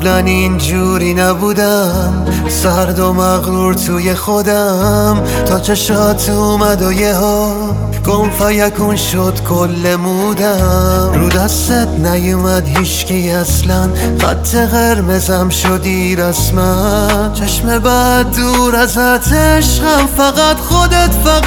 قبلا اینجوری نبودم، سرد و مغرور توی خودم، تا چشات اومد و یهو کن فیکون شد کل مودم. رو دستت نیومد هیچکی اصلا، خط قرمزم شدی رسما. چشم بد دور ازت عشقم، فقط خودت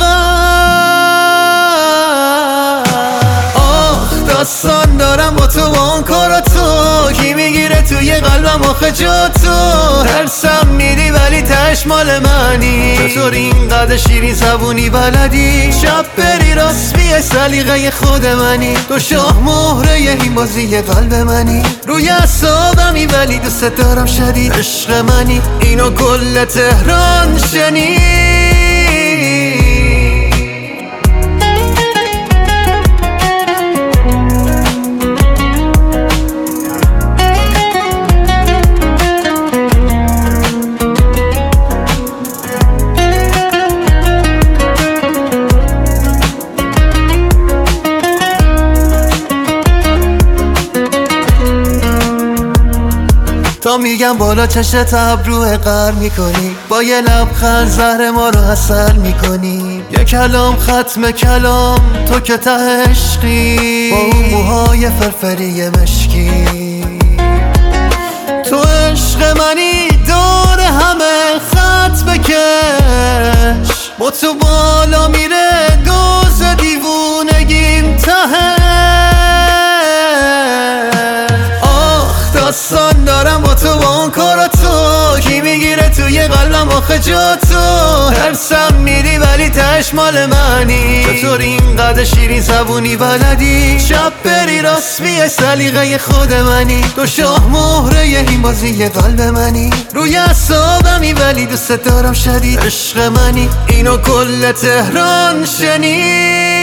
فقط. داستان دارم با تو، با اون کارا تو کی میگیره توی قلبم آخه جا تو. ترسم میری ولی تش مال منی، چطور اینقدر شیرین زبونی بلدی؟ شب بری راست بیای سلیقه خود منی، تو شاه مهره این بازی قلب منی. روی اعصابمی ولی دوست دارم شدید، عشق منی اینو کل تهران شنید. تا میگم بالا چشت ابرو غر میکنی، با یه لبخند زهر ما رو عسل میکنی. یه کلام ختم کلام تو که ته عشقی، با اون موهای فرفری مشکی. تو عشق منی دور همه خط بکش، با تو بالا میره دوز دیوونگیم ته. داستان دارم با تو، با اون کارا تو کی میگیره توی قلبم آخه جا تو. ترسم میری ولی تش مال منی، چطور اینقدر شیرین زبونی بلدی؟ شب بری راست بیای سلیقه خود منی، تو شاه مهره این بازی قلب منی. روی اعصابمی ولی دوست دارم شدید، عشق منی اینو کل تهران شنید.